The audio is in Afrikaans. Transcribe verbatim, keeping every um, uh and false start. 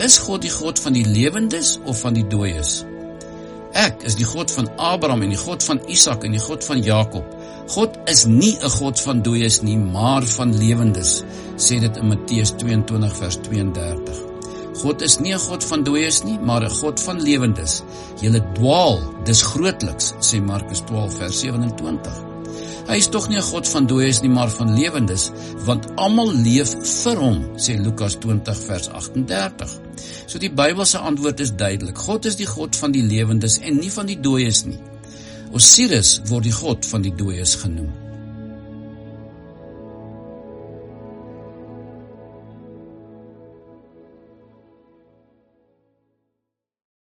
is God die God van die lewendes of van die dooies? Ek is die God van Abraham en die God van Isak en die God van Jakob. God is nie 'n God van dooies nie, maar van lewendes, sê dit in Matteus tweeëntwintig vers tweeëndertig. God is nie 'n God van dooies nie, maar 'n God van lewendes. Julle dwaal, dis grootliks, sê Markus twaalf vers sewenentwintig. Hy is tog nie 'n God van dooies nie, maar van lewendes, want almal leef vir hom, sê Lukas twintig vers agtendertig. So die Bybelse antwoord is duidelik. God is die God van die lewendes en nie van die dooies nie. Osiris word die God van die dooies genoem.